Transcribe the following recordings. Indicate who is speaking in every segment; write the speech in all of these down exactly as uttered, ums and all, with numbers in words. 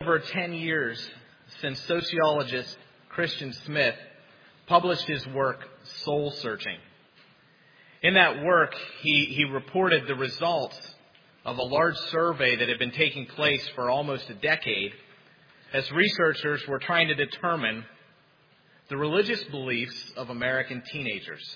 Speaker 1: Over ten years since sociologist Christian Smith published his work, Soul Searching. In that work, he, he reported the results of a large survey that had been taking place for almost a decade as researchers were trying to determine the religious beliefs of American teenagers.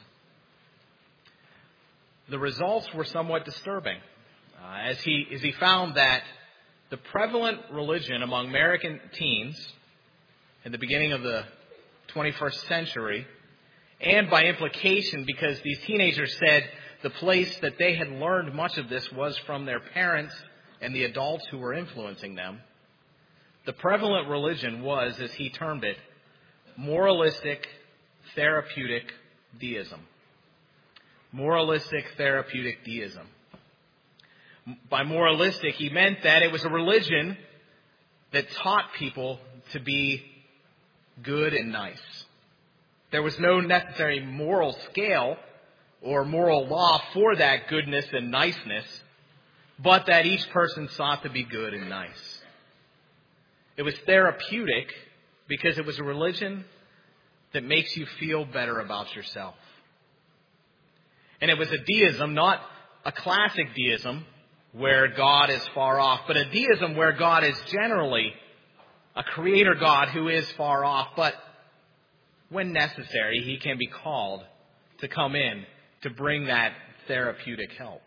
Speaker 1: The results were somewhat disturbing, uh, as he as he found that the prevalent religion among American teens in the beginning of the twenty-first century, and by implication because these teenagers said the place that they had learned much of this was from their parents and the adults who were influencing them, the prevalent religion was, as he termed it, moralistic, therapeutic deism. Moralistic, therapeutic deism. By moralistic, he meant that it was a religion that taught people to be good and nice. There was no necessary moral scale or moral law for that goodness and niceness, but that each person sought to be good and nice. It was therapeutic because it was a religion that makes you feel better about yourself. And it was a deism, not a classic deism, where God is far off, but a deism where God is generally a creator God who is far off, but when necessary, he can be called to come in to bring that therapeutic help.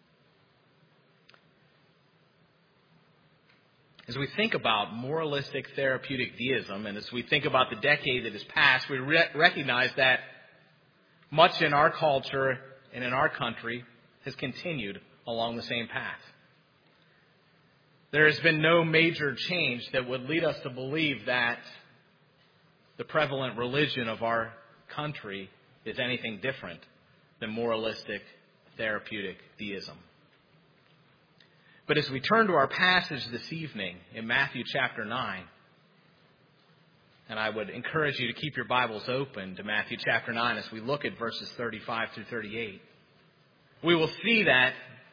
Speaker 1: As we think about moralistic therapeutic deism, and as we think about the decade that has passed, we re- recognize that much in our culture and in our country has continued along the same path. There has been no major change that would lead us to believe that the prevalent religion of our country is anything different than moralistic, therapeutic deism. But as we turn to our passage this evening in Matthew chapter nine, and I would encourage you to keep your Bibles open to Matthew chapter nine as we look at verses thirty-five through thirty-eight, we will see that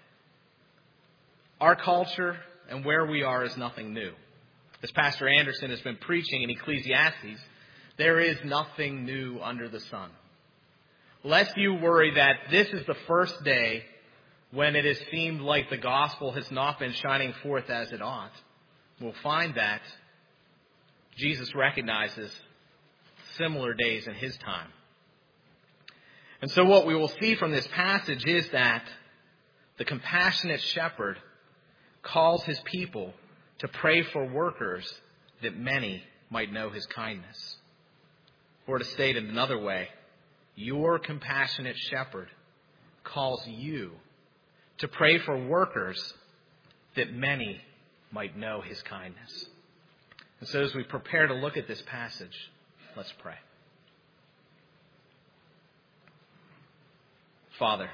Speaker 1: our culture and where we are is nothing new. As Pastor Anderson has been preaching in Ecclesiastes, there is nothing new under the sun. Lest you worry that this is the first day when it has seemed like the gospel has not been shining forth as it ought, we'll find that Jesus recognizes similar days in his time. And so what we will see from this passage is that the compassionate shepherd calls his people to pray for workers that many might know his kindness. Or to state it another way, your compassionate shepherd calls you to pray for workers that many might know his kindness. And so as we prepare to look at this passage, let's pray. Father,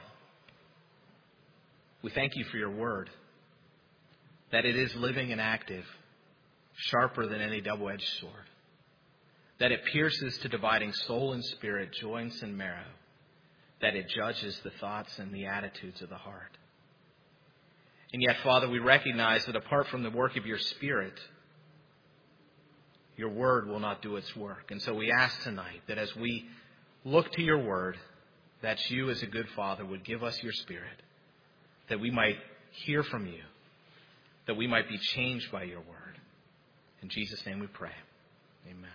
Speaker 1: we thank you for your word, that it is living and active, sharper than any double-edged sword, that it pierces to dividing soul and spirit, joints and marrow, that it judges the thoughts and the attitudes of the heart. And yet, Father, we recognize that apart from the work of your Spirit, your word will not do its work. And so we ask tonight that as we look to your word, that you as a good Father would give us your Spirit, that we might hear from you, that we might be changed by your word. In Jesus' name we pray. Amen.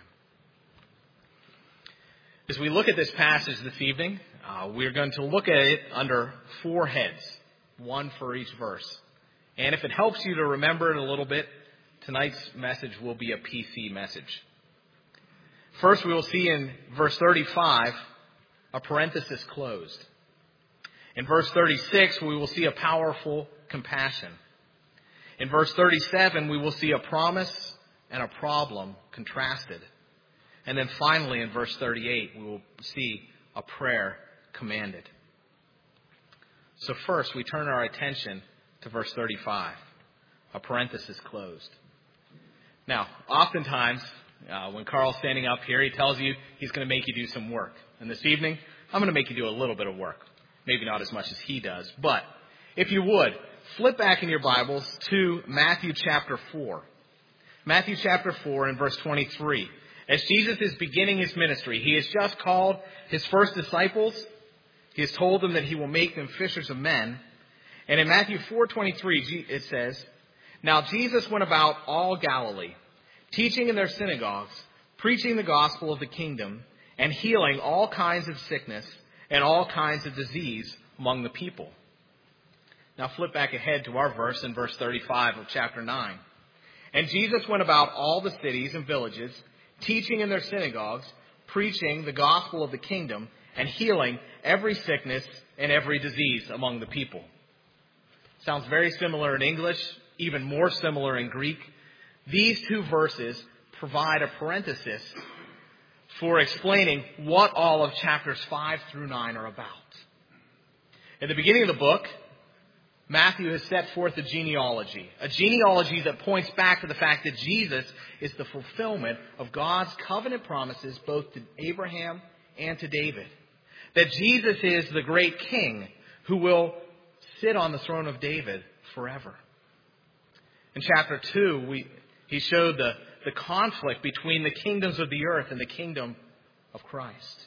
Speaker 1: As we look at this passage this evening, uh, we're going to look at it under four heads, one for each verse. And if it helps you to remember it a little bit, tonight's message will be a P C message. First, we will see in verse thirty-five, a parenthesis closed. In verse thirty-six, we will see a powerful compassion. In verse thirty-seven, we will see a promise and a problem contrasted. And then finally, in verse thirty-eight, we will see a prayer commanded. So first, we turn our attention to verse thirty-five, a parenthesis closed. Now, oftentimes, uh, when Carl's standing up here, he tells you he's going to make you do some work. And this evening, I'm going to make you do a little bit of work. Maybe not as much as he does, but if you would, flip back in your Bibles to Matthew chapter four. Matthew chapter four and verse twenty-three. As Jesus is beginning his ministry, he has just called his first disciples. He has told them that he will make them fishers of men. And in Matthew four twenty-three, it says, "Now Jesus went about all Galilee, teaching in their synagogues, preaching the gospel of the kingdom, and healing all kinds of sickness and all kinds of disease among the people." Now flip back ahead to our verse in verse thirty-five of chapter nine. "And Jesus went about all the cities and villages, teaching in their synagogues, preaching the gospel of the kingdom, and healing every sickness and every disease among the people." Sounds very similar in English, even more similar in Greek. These two verses provide a parenthesis for explaining what all of chapters five through nine are about. At the beginning of the book, Matthew has set forth a genealogy, a genealogy that points back to the fact that Jesus is the fulfillment of God's covenant promises both to Abraham and to David. That Jesus is the great king who will sit on the throne of David forever. In chapter two, we, he showed the, the conflict between the kingdoms of the earth and the kingdom of Christ.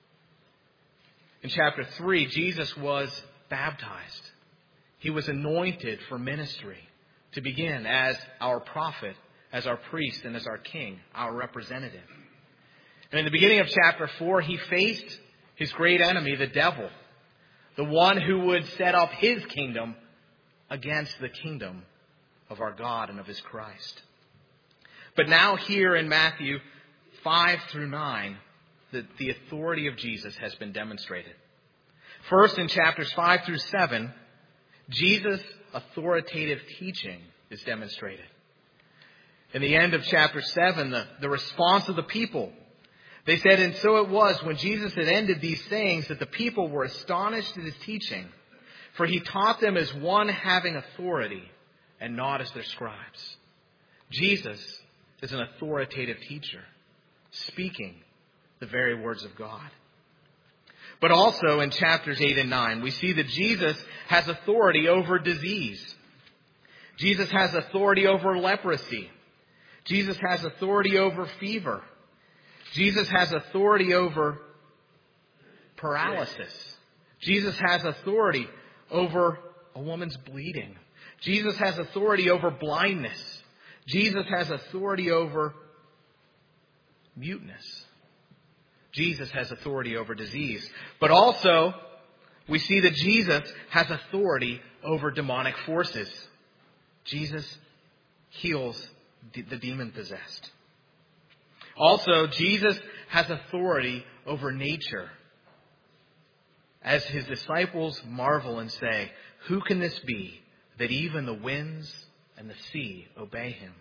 Speaker 1: In chapter three, Jesus was baptized. He was anointed for ministry to begin as our prophet, as our priest, and as our king, our representative. And in the beginning of chapter four, he faced his great enemy, the devil, the one who would set up his kingdom against the kingdom of our God and of his Christ. But now here in Matthew five through nine, the, the authority of Jesus has been demonstrated. First, in chapters five through seven, Jesus' authoritative teaching is demonstrated. In the end of chapter seven, the, the response of the people. They said, "And so it was when Jesus had ended these sayings that the people were astonished at his teaching, for he taught them as one having authority and not as their scribes." Jesus is an authoritative teacher, speaking the very words of God. But also in chapters eight and nine, we see that Jesus has authority over disease. Jesus has authority over leprosy. Jesus has authority over fever. Jesus has authority over paralysis. Jesus has authority over a woman's bleeding. Jesus has authority over blindness. Jesus has authority over muteness. Jesus has authority over disease. But also, we see that Jesus has authority over demonic forces. Jesus heals the demon-possessed. Also, Jesus has authority over nature. As his disciples marvel and say, "Who can this be that even the winds and the sea obey him?"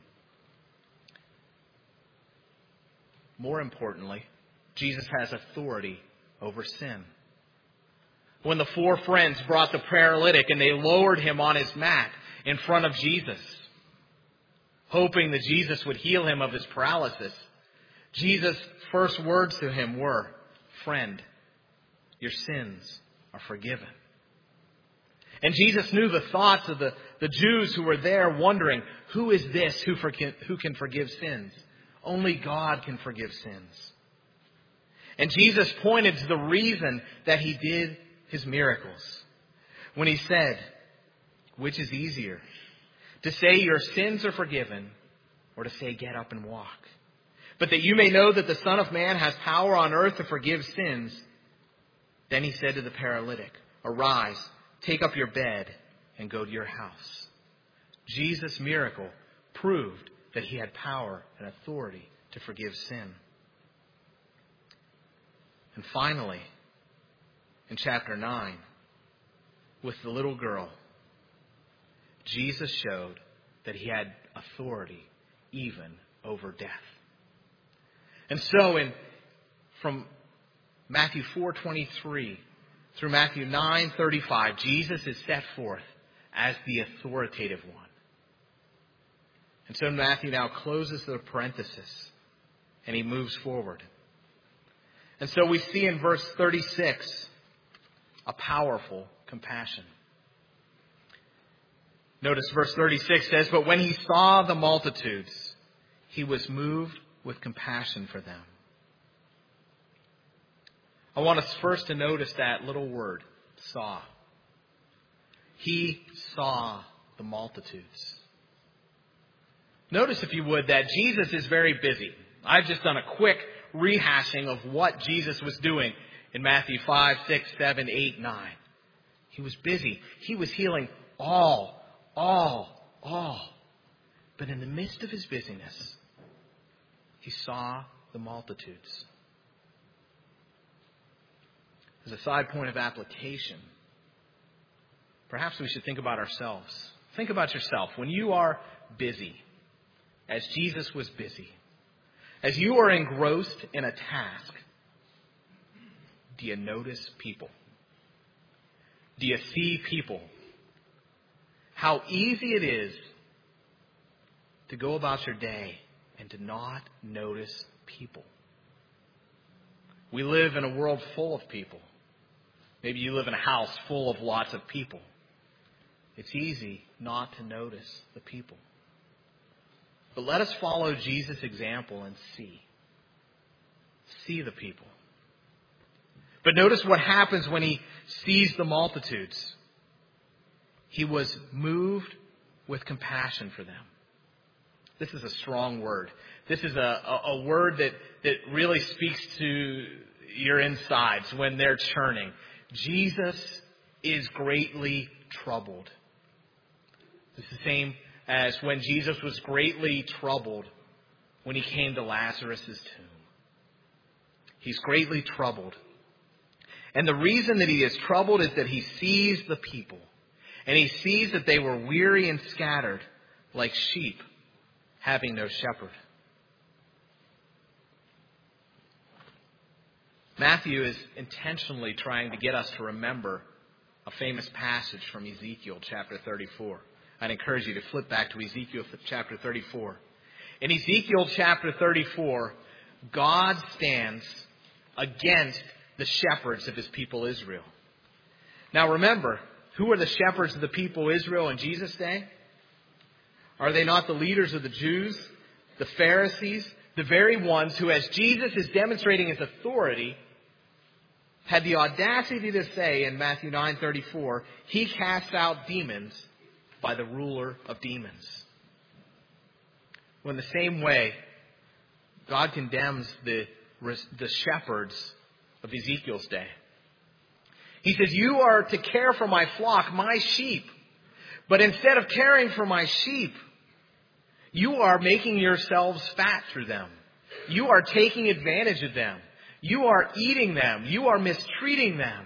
Speaker 1: More importantly, Jesus has authority over sin. When the four friends brought the paralytic and they lowered him on his mat in front of Jesus, hoping that Jesus would heal him of his paralysis, Jesus' first words to him were, "Friend, your sins are forgiven." And Jesus knew the thoughts of the, the Jews who were there wondering, who is this who, for, who can forgive sins? Only God can forgive sins. And Jesus pointed to the reason that he did his miracles when he said, "Which is easier, to say your sins are forgiven or to say get up and walk? But that you may know that the Son of Man has power on earth to forgive sins." Then he said to the paralytic, "Arise, take up your bed and go to your house." Jesus' miracle proved that he had power and authority to forgive sin. And finally, in chapter nine, with the little girl, Jesus showed that he had authority even over death. And so in from Matthew four twenty-three through Matthew nine thirty-five, Jesus is set forth as the authoritative one. And so Matthew now closes the parenthesis and he moves forward. And so we see in verse thirty-six a powerful compassion. Notice verse thirty-six says, "But when he saw the multitudes, He was moved with compassion for them. I want us first to notice that little word, saw. He saw the multitudes. Notice, if you would, that Jesus is very busy. I've just done a quick rehashing of what Jesus was doing in Matthew five, six, seven, eight, nine. He was busy. He was healing all, all, all. But in the midst of his busyness, he saw the multitudes. As a side point of application, perhaps we should think about ourselves. Think about yourself. When you are busy, as Jesus was busy, as you are engrossed in a task, do you notice people? Do you see people? How easy it is to go about your day and to not notice people. We live in a world full of people. Maybe you live in a house full of lots of people. It's easy not to notice the people. But let us follow Jesus' example and see. See the people. But notice what happens when he sees the multitudes. He was moved with compassion for them. This is a strong word. This is a, a, a word that, that really speaks to your insides when they're churning. Jesus is greatly troubled. It's the same as when Jesus was greatly troubled when he came to Lazarus' tomb. He's greatly troubled. And the reason that he is troubled is that he sees the people. And he sees that they were weary and scattered like sheep having no shepherd. Matthew is intentionally trying to get us to remember a famous passage from Ezekiel chapter thirty-four. I'd encourage you to flip back to Ezekiel chapter thirty-four. In Ezekiel chapter thirty-four, God stands against the shepherds of his people Israel. Now remember, who are the shepherds of the people Israel in Jesus' day? Are they not the leaders of the Jews, the Pharisees, the very ones who, as Jesus is demonstrating his authority, had the audacity to say in Matthew nine thirty-four, he casts out demons by the ruler of demons. Well, in the same way, God condemns the, the shepherds of Ezekiel's day. He says, you are to care for my flock, my sheep. But instead of caring for my sheep, you are making yourselves fat through them. You are taking advantage of them. You are eating them. You are mistreating them.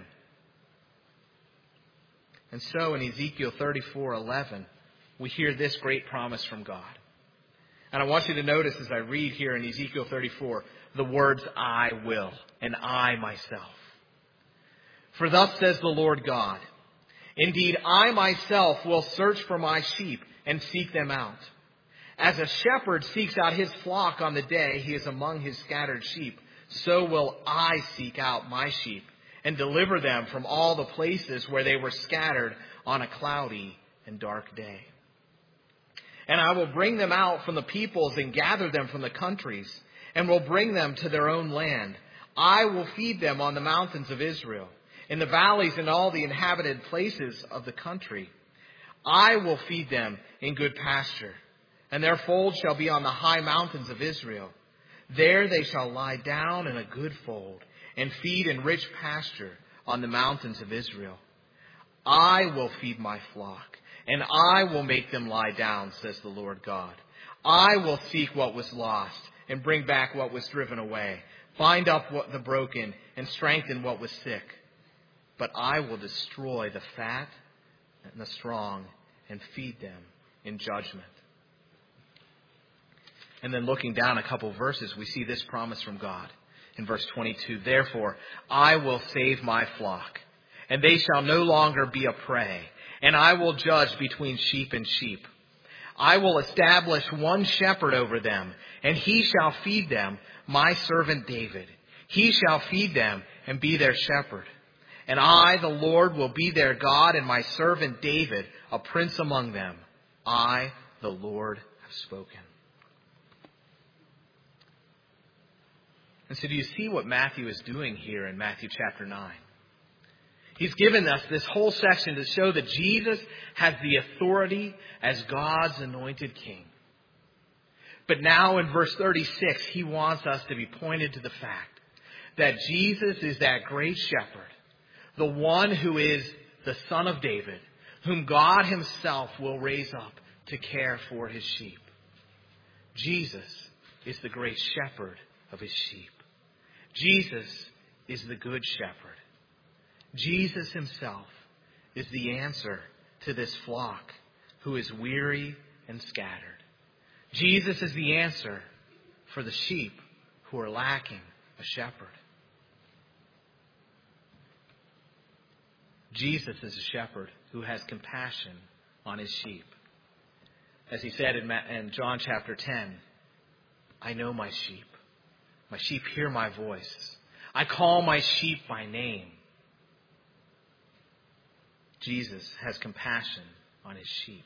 Speaker 1: And so in Ezekiel thirty-four eleven, we hear this great promise from God. And I want you to notice as I read here in Ezekiel thirty-four, the words, I will, and I myself. For thus says the Lord God, indeed, I myself will search for my sheep and seek them out. As a shepherd seeks out his flock on the day he is among his scattered sheep, so will I seek out my sheep and deliver them from all the places where they were scattered on a cloudy and dark day. And I will bring them out from the peoples and gather them from the countries and will bring them to their own land. I will feed them on the mountains of Israel, in the valleys and all the inhabited places of the country. I will feed them in good pasture, and their fold shall be on the high mountains of Israel. There they shall lie down in a good fold and feed in rich pasture on the mountains of Israel. I will feed my flock, and I will make them lie down, says the Lord God. I will seek what was lost and bring back what was driven away, bind up what the broken and strengthen what was sick. But I will destroy the fat and the strong and feed them in judgment. And then looking down a couple of verses, we see this promise from God. In verse twenty-two, therefore, I will save my flock, and they shall no longer be a prey, and I will judge between sheep and sheep. I will establish one shepherd over them, and he shall feed them, my servant David. He shall feed them and be their shepherd. And I, the Lord, will be their God, and my servant David, a prince among them. I, the Lord, have spoken. And so do you see what Matthew is doing here in Matthew chapter nine? He's given us this whole section to show that Jesus has the authority as God's anointed king. But now in verse thirty-six, he wants us to be pointed to the fact that Jesus is that great shepherd, the one who is the Son of David, whom God himself will raise up to care for his sheep. Jesus is the great shepherd of his sheep. Jesus is the good shepherd. Jesus himself is the answer to this flock who is weary and scattered. Jesus is the answer for the sheep who are lacking a shepherd. Jesus is a shepherd who has compassion on his sheep. As he said in John chapter ten, I know my sheep. My sheep hear my voice. I call my sheep by name. Jesus has compassion on his sheep.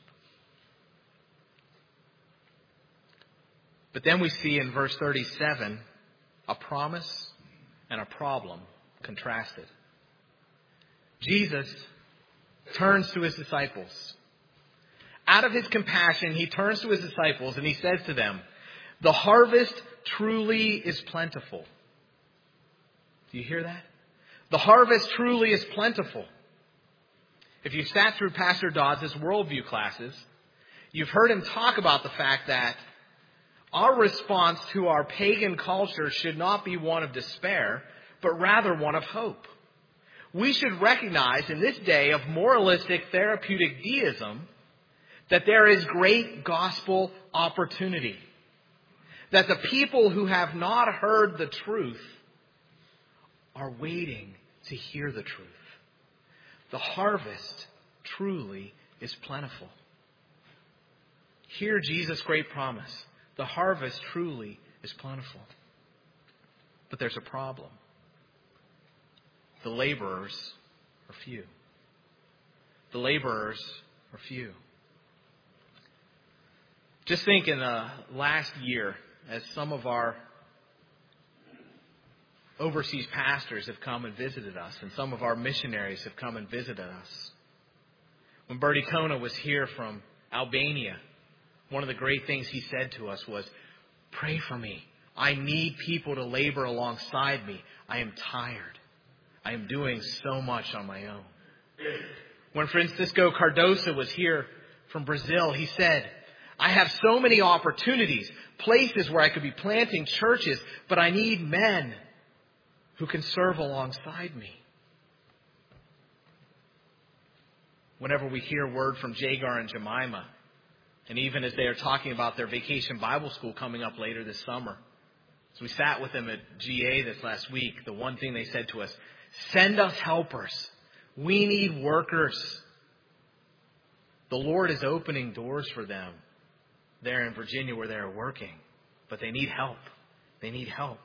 Speaker 1: But then we see in verse thirty-seven a promise and a problem contrasted. Jesus turns to his disciples. Out of his compassion, he turns to his disciples and he says to them, the harvest truly is plentiful. Do you hear that? The harvest truly is plentiful. If you've sat through Pastor Dodds' worldview classes, you've heard him talk about the fact that our response to our pagan culture should not be one of despair, but rather one of hope. We should recognize in this day of moralistic therapeutic deism that there is great gospel opportunity. That the people who have not heard the truth are waiting to hear the truth. The harvest truly is plentiful. Hear Jesus' great promise. The harvest truly is plentiful. But there's a problem. The laborers are few. The laborers are few. Just think in the last year, as some of our overseas pastors have come and visited us, and some of our missionaries have come and visited us. When Bertie Kona was here from Albania, one of the great things he said to us was, pray for me. I need people to labor alongside me. I am tired. I am doing so much on my own. When Francisco Cardoso was here from Brazil, he said, I have so many opportunities, places where I could be planting churches, but I need men who can serve alongside me. Whenever we hear word from Jagar and Jemima, and even as they are talking about their vacation Bible school coming up later this summer, as we sat with them at G A this last week, the one thing they said to us, send us helpers. We need workers. The Lord is opening doors for them there in Virginia where they are working, but they need help. They need help.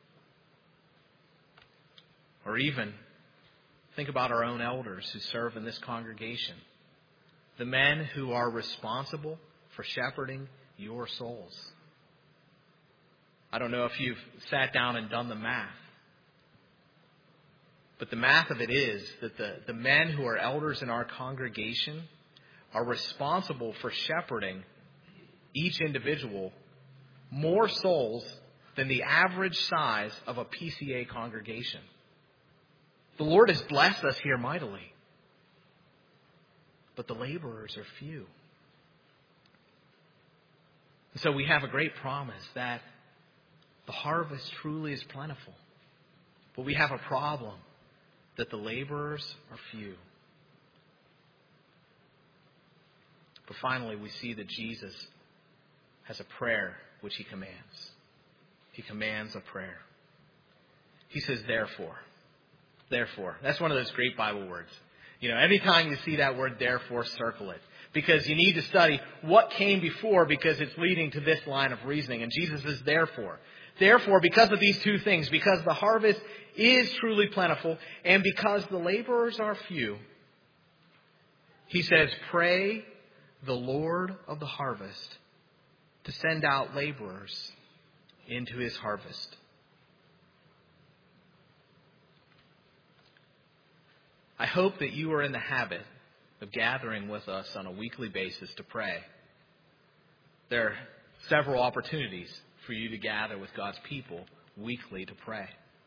Speaker 1: Or even think about our own elders who serve in this congregation. The men who are responsible for shepherding your souls. I don't know if you've sat down and done the math. But the math of it is that the, the men who are elders in our congregation are responsible for shepherding each individual more souls than the average size of a P C A congregation. The Lord has blessed us here mightily. But the laborers are few. And so we have a great promise that the harvest truly is plentiful. But we have a problem that the laborers are few. But finally, we see that Jesus has a prayer which he commands. He commands a prayer. He says, therefore. Therefore. That's one of those great Bible words. You know, anytime you see that word, therefore, circle it. Because you need to study what came before, because it's leading to this line of reasoning. And Jesus says, therefore. Therefore, because of these two things, because the harvest is truly plentiful, and because the laborers are few, he says, pray the Lord of the harvest to send out laborers into his harvest. I hope that you are in the habit of gathering with us on a weekly basis to pray. There are several opportunities for you to gather with God's people weekly to pray.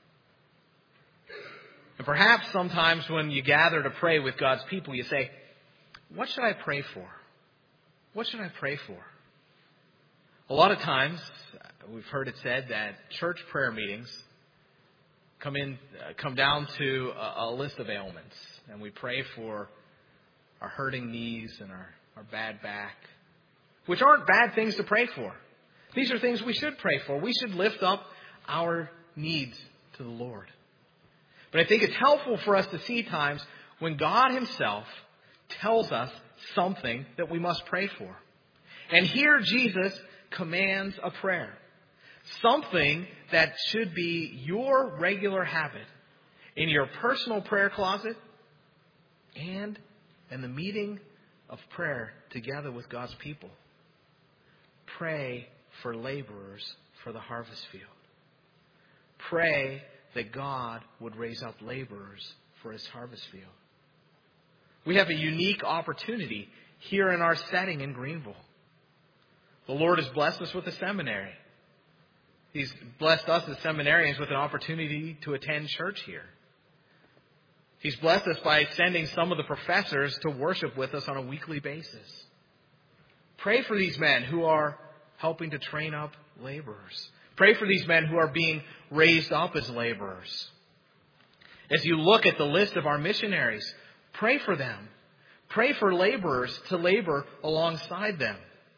Speaker 1: And perhaps sometimes when you gather to pray with God's people, you say, what should I pray for? What should I pray for? A lot of times, we've heard it said that church prayer meetings come in, uh, come down to a, a list of ailments. And we pray for our hurting knees and our, our bad back, which aren't bad things to pray for. These are things we should pray for. We should lift up our needs to the Lord. But I think it's helpful for us to see times when God Himself tells us something that we must pray for. And here Jesus commands a prayer. Something that should be your regular habit in your personal prayer closet and in the meeting of prayer together with God's people. Pray for laborers for the harvest field. Pray that God would raise up laborers for His harvest field. We have a unique opportunity here in our setting in Greenville. The Lord has blessed us with a seminary. He's blessed us as seminarians with an opportunity to attend church here. He's blessed us by sending some of the professors to worship with us on a weekly basis. Pray for these men who are helping to train up laborers. Pray for these men who are being raised up as laborers. As you look at the list of our missionaries, pray for them. Pray for laborers to labor alongside them.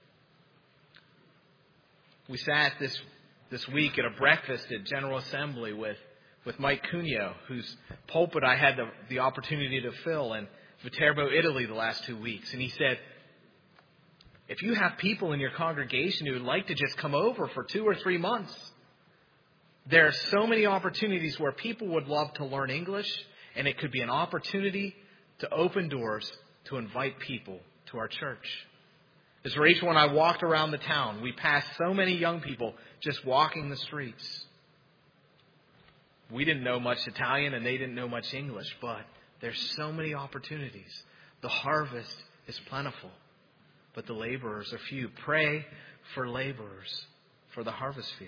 Speaker 1: We sat this this week at a breakfast at General Assembly with, with Mike Cuneo, whose pulpit I had the, the opportunity to fill in Viterbo, Italy the last two weeks. And he said, if you have people in your congregation who would like to just come over for two or three months, there are so many opportunities where people would love to learn English, and it could be an opportunity to open doors to invite people to our church. As Rachel and I walked around the town, we passed so many young people just walking the streets. We didn't know much Italian and they didn't know much English, but there's so many opportunities. The harvest is plentiful, but the laborers are few. Pray for laborers for the harvest field.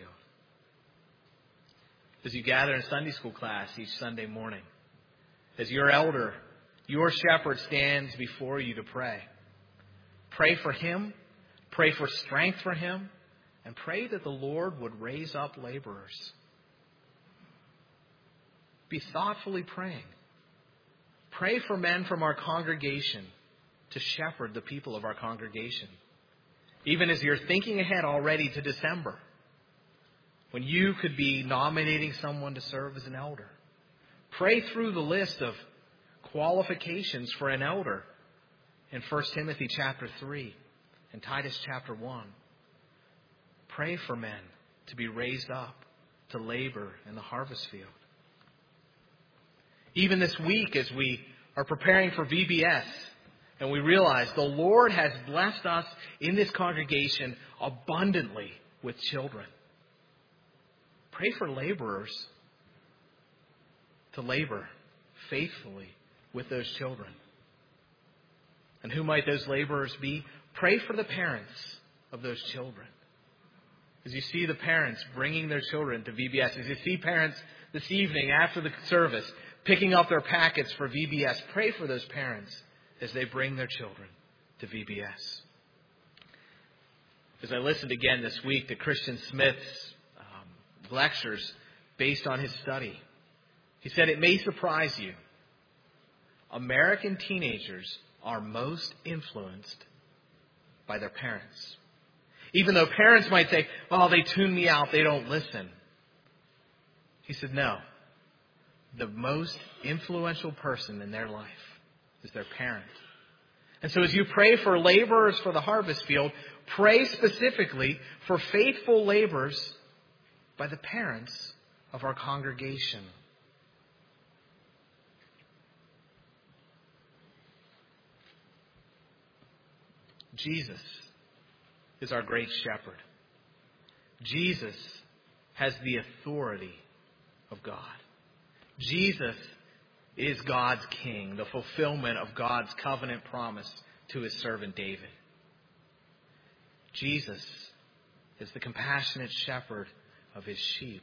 Speaker 1: As you gather in Sunday school class each Sunday morning, as your elder, your shepherd stands before you to pray, pray for him, pray for strength for him, and pray that the Lord would raise up laborers. Be thoughtfully praying. Pray for men from our congregation to shepherd the people of our congregation. Even as you're thinking ahead already to December, when you could be nominating someone to serve as an elder. Pray through the list of qualifications for an elder in First Timothy chapter three and Titus chapter one. Pray for men to be raised up to labor in the harvest field. Even this week as we are preparing for V B S and we realize the Lord has blessed us in this congregation abundantly with children. Pray for laborers to labor faithfully with those children. And who might those laborers be? Pray for the parents of those children. As you see the parents bringing their children to V B S, as you see parents this evening after the service picking up their packets for V B S, pray for those parents as they bring their children to V B S. As I listened again this week to Christian Smith's um, lectures based on his study, he said, it may surprise you. American teenagers are most influenced by their parents. Even though parents might say, oh, they tune me out, they don't listen. He said, no. The most influential person in their life is their parent. And so as you pray for laborers for the harvest field, pray specifically for faithful laborers by the parents of our congregation. Jesus is our great shepherd. Jesus has the authority of God. Jesus is God's king, the fulfillment of God's covenant promise to his servant David. Jesus is the compassionate shepherd of his sheep.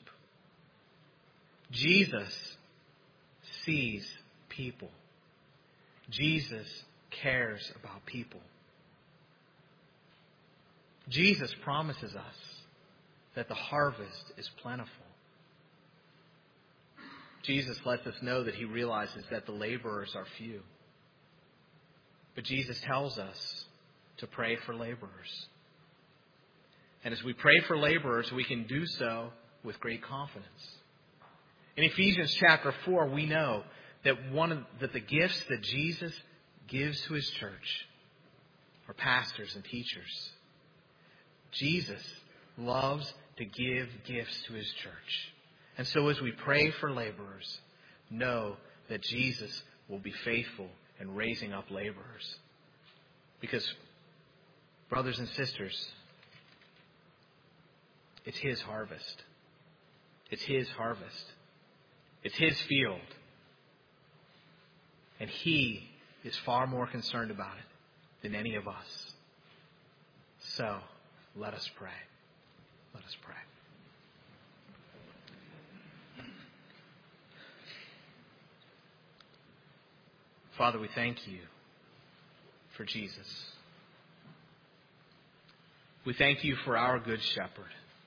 Speaker 1: Jesus sees people. Jesus cares about people. Jesus promises us that the harvest is plentiful. Jesus lets us know that he realizes that the laborers are few. But Jesus tells us to pray for laborers. And as we pray for laborers, we can do so with great confidence. In Ephesians chapter four, we know that one of that the gifts that Jesus gives to his church are pastors and teachers. Jesus loves to give gifts to his church. And so as we pray for laborers, know that Jesus will be faithful in raising up laborers. Because, brothers and sisters, it's his harvest. It's his harvest. It's his field. And he is far more concerned about it than any of us. So, let us pray. Let us pray. Father, we thank you for Jesus. We thank you for our good shepherd,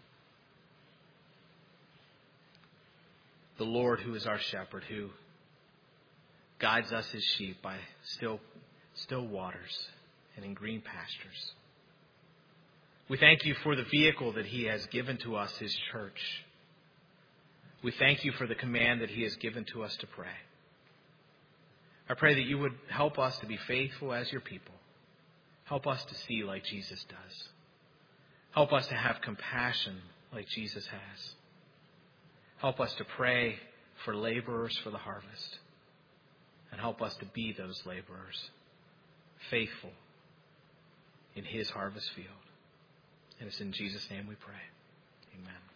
Speaker 1: the Lord who is our shepherd, who guides us as sheep by still, still waters and in green pastures. We thank you for the vehicle that he has given to us, his church. We thank you for the command that he has given to us to pray. I pray that you would help us to be faithful as your people. Help us to see like Jesus does. Help us to have compassion like Jesus has. Help us to pray for laborers for the harvest. And help us to be those laborers, faithful in his harvest field. And it's in Jesus' name we pray. Amen.